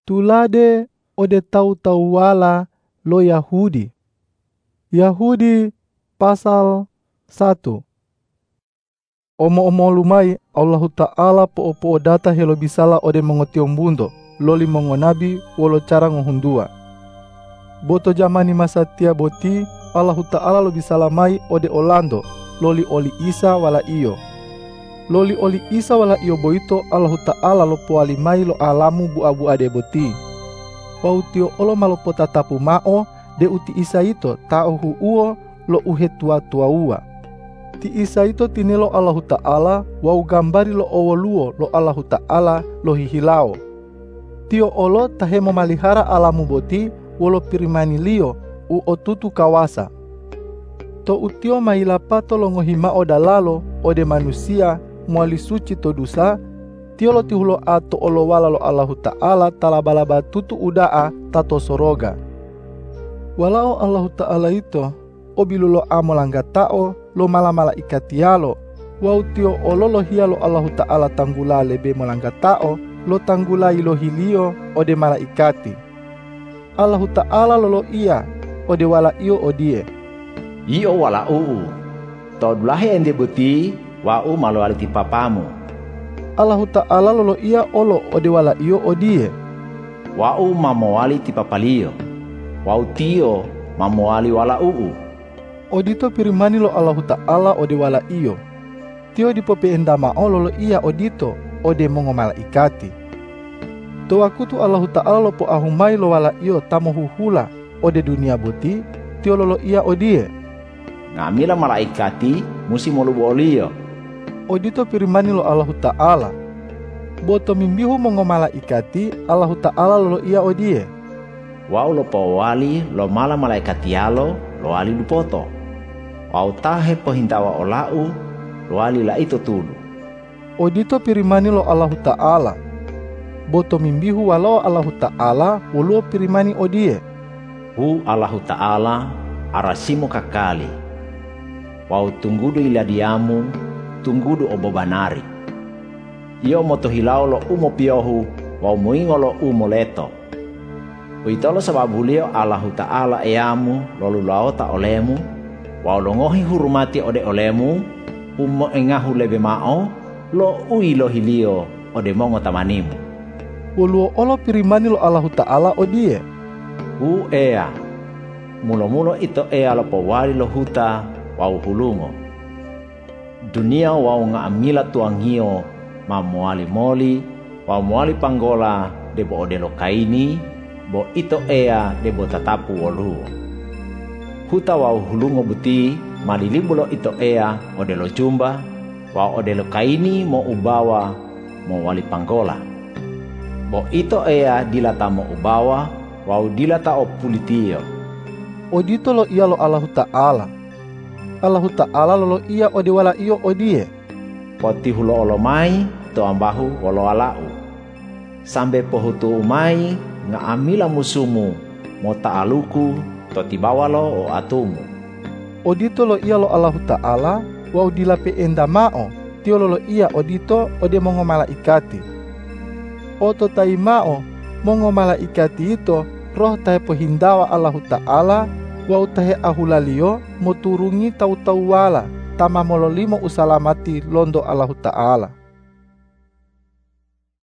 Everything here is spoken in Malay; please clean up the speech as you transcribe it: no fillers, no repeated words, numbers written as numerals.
Tulade ode tau-tau wala lo Yahudi. Yahudi pasal 1. Omo-omo lumai Allah Ta'ala po data helo bisala ode mongotiom bundo loli mongonabi wolo cara ngohundua. Boto jamani masa tia boti Allah Ta'ala lo bisala mai ode olando loli oli Isa wala iyo. Loli oli Isa wala iyo boito Allah Ta'ala lo poali mai lo alamu bu-abu ade boti. Pautio olo malopo tatapu mao de uti Isa ito tao huuo lo uhe tua-tua ua. Ti Isa ito tinelo Allah Ta'ala wau gambari lo owoluo lo Allah Ta'ala lo hihilao. Tio olo tahe memalihara alamu boti wolo pirimani lio u otutu kawasa. To utio mailapato lo ngohimao dalalo ode manusia muali suci to dusa, tio lo tihulo ato olo wala lo Allah Ta'ala talabalaba tutu udaa tato soroga. Walau Allah Ta'ala ito obilulo amolangga tao lo mala-mala ikatialo, wau tio olo lo hia lo Allah Ta'ala tanggula lebe molangga tao lo tanggula ilo hilio ode malaikati. Allah Ta'ala lolo iya ode wala iyo odie. Iyo wala uu, to dulahe ende buti wau malo aliti papamu. Allah Ta'ala lolo iya olo ode wala iyo odie. Wau mamoali ti papalio, wau tio mamoali wala uu. Odito pirimani lo Allah Ta'ala ode wala iyo. Tio dipope endama lolo iya odito ode mongo malaikati. To wakutu Allah Ta'ala lo po ahumai lo wala iyo tamo huhula ode dunia buti, tio lolo iya odie. Ngamila malaikati musi molu bolio. Odito pirimani lo Allah Ta'ala. Boto mimbihu mongo malaikati Allah Ta'ala lolo iya odie. Wau lo po wali lo mala malaikati alo lo wali lupoto. Wau tahe pohintawa olau lo wali la ito tulu. Odito pirimani lo Allah Ta'ala. Boto mimbihu walau Allah Ta'ala wuluo pirimani odie. Hu Allah Ta'ala arasimu kakali. Wau tunggudu iladiamu, tunggudu obobanari. Iyo moto hilao lo umo piohu, wau muingo lo umo leto. Uitolo sababu lio Allah Ta'ala eamu lolu laota olemu, wau longohi hurumati ode olemu, umo engahu lebe mao, lo ui lo hilio ode mongo tamanimu. Wuluo olo pirimani lo Allah Ta'ala odie. Hu ea, mulo-mulo ito ea lo powali lo huta, wau hulungo. Dunia wau ngaamila tuangio mamuali moli, wau muali panggola debo odelo kaini, bo ito ea debo tatapu woluo. Huta wau hulungo buti malilibulo ito ea odelo jumba, wau odelo kaini mo ubawa mo wali panggola. Bo ito ea dilata mo ubawa, wau dilata o pulitio. Odito lo iya lo Allah Ta'ala. Allah Ta'ala lolo iya ode wala iyo odie. Poti hulo olo mai to ambahu wolo alau. Sambe pohutu umai ngaamila musumu mo ta'aluku to tibawa lo o atumu. Odito lo iya lo Allah Ta'ala wau dilape enda mao tio lolo iya odito ode mongo malaikati. Oto tai mao mongo malaikati ito roh tahe pohindawa Allah Ta'ala wau tahe ahulalio moturungi tau-tau wala tama mololimo usalamati londo Allah Ta'ala.